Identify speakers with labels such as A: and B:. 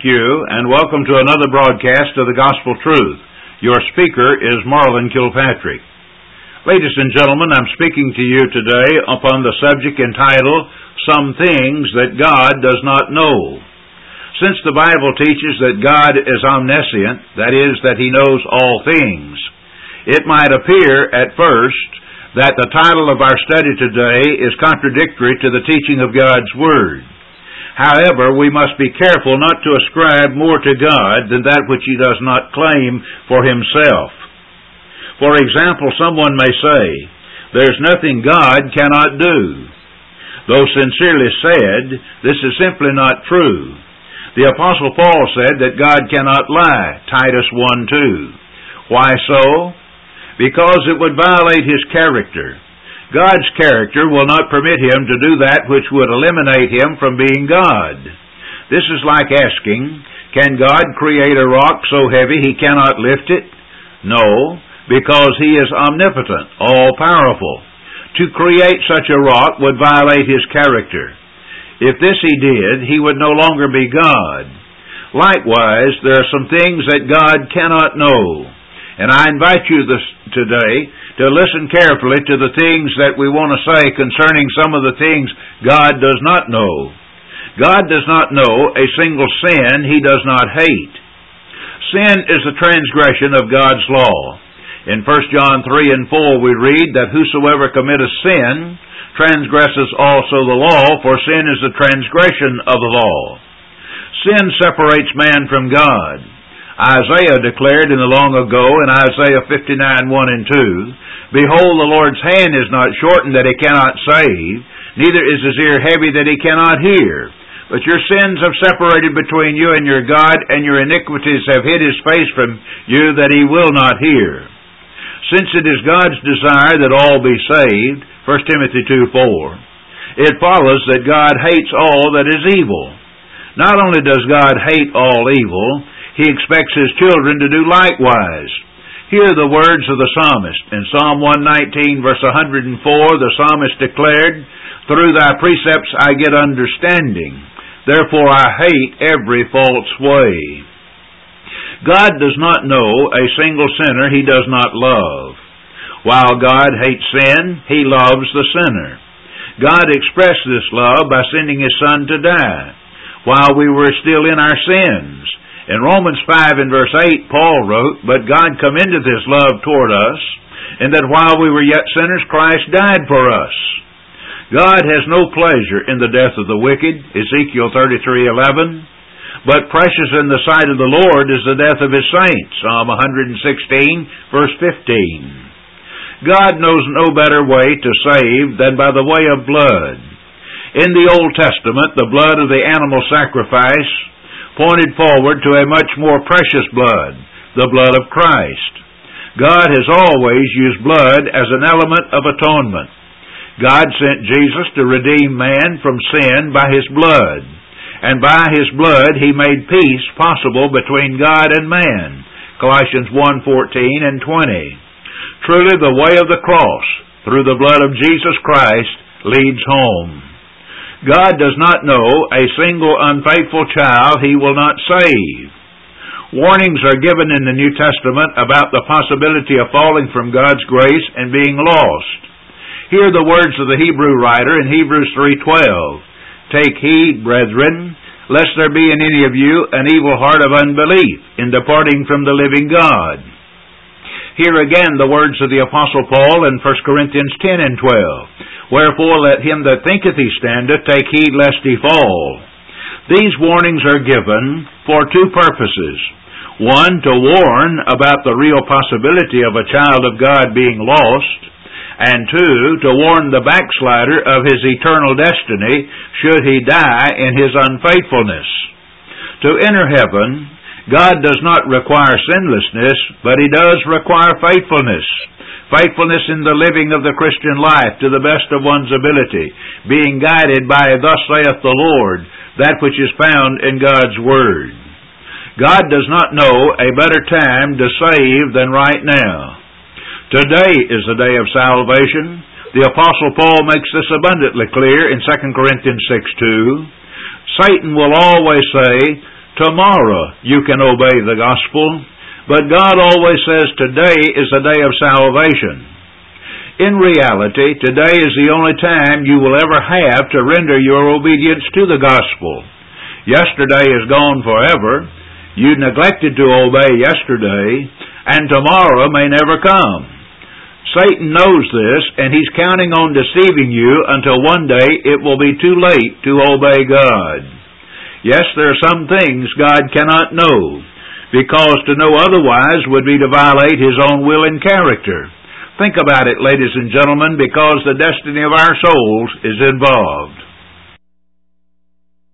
A: you, and welcome to another broadcast of the Gospel Truth. Your speaker is Marlon Kilpatrick. Ladies and gentlemen, I'm speaking to you today upon the subject entitled, Some Things That God Does Not Know. Since the Bible teaches that God is omniscient, that is, that He knows all things, it might appear at first that the title of our study today is contradictory to the teaching of God's Word. However, we must be careful not to ascribe more to God than that which He does not claim for Himself. For example, someone may say, "There's nothing God cannot do." Though sincerely said, this is simply not true. The Apostle Paul said that God cannot lie, Titus 1:2. Why so? Because it would violate His character. God's character will not permit Him to do that which would eliminate Him from being God. This is like asking, can God create a rock so heavy He cannot lift it? No, because He is omnipotent, all-powerful. To create such a rock would violate His character. If this He did, He would no longer be God. Likewise, there are some things that God cannot know. And I invite you today to listen carefully to the things that we want to say concerning some of the things God does not know. God does not know a single sin He does not hate. Sin is the transgression of God's law. In 1 John 3 and 4 we read that whosoever committeth sin transgresses also the law, for sin is the transgression of the law. Sin separates man from God. Isaiah declared in the long ago in Isaiah 59:1 and 2, "Behold, the Lord's hand is not shortened that He cannot save, neither is His ear heavy that He cannot hear. But your sins have separated between you and your God, and your iniquities have hid His face from you that He will not hear." Since it is God's desire that all be saved, 1 Timothy 2:4, it follows that God hates all that is evil. Not only does God hate all evil, He expects His children to do likewise. Hear the words of the psalmist. In Psalm 119, verse 104, the psalmist declared, "Through Thy precepts I get understanding. Therefore I hate every false way." God does not know a single sinner He does not love. While God hates sin, He loves the sinner. God expressed this love by sending His Son to die while we were still in our sins. In Romans 5 and verse 8, Paul wrote, "But God commendeth His love toward us, and that while we were yet sinners, Christ died for us." God has no pleasure in the death of the wicked, Ezekiel 33:11. But precious in the sight of the Lord is the death of His saints, Psalm 116, verse 15. God knows no better way to save than by the way of blood. In the Old Testament, the blood of the animal sacrifice pointed forward to a much more precious blood, the blood of Christ. God has always used blood as an element of atonement. God sent Jesus to redeem man from sin by His blood. And by His blood He made peace possible between God and man. Colossians 1:14 and 20. Truly the way of the cross, through the blood of Jesus Christ, leads home. God does not know a single unfaithful child He will not save. Warnings are given in the New Testament about the possibility of falling from God's grace and being lost. Hear the words of the Hebrew writer in Hebrews 3:12. "Take heed, brethren, lest there be in any of you an evil heart of unbelief in departing from the living God." Hear again the words of the Apostle Paul in 1 Corinthians 10 and 12. "Wherefore let him that thinketh he standeth take heed lest he fall." These warnings are given for two purposes. One, to warn about the real possibility of a child of God being lost, and two, to warn the backslider of his eternal destiny should he die in his unfaithfulness. To enter heaven, God does not require sinlessness, but He does require faithfulness. Faithfulness in the living of the Christian life to the best of one's ability, being guided by "Thus saith the Lord," that which is found in God's Word. God does not know a better time to save than right now. Today is the day of salvation. The Apostle Paul makes this abundantly clear in 2 Corinthians 6:2. Satan will always say, Tomorrow you can obey the gospel, but God always says today is the day of salvation. In reality, today is the only time you will ever have to render your obedience to the gospel. Yesterday is gone forever. You neglected to obey yesterday, and tomorrow may never come. Satan knows this, and he's counting on deceiving you until one day it will be too late to obey God. Yes, there are some things God cannot know, because to know otherwise would be to violate His own will and character. Think about it, ladies and gentlemen, because the destiny of our souls is involved.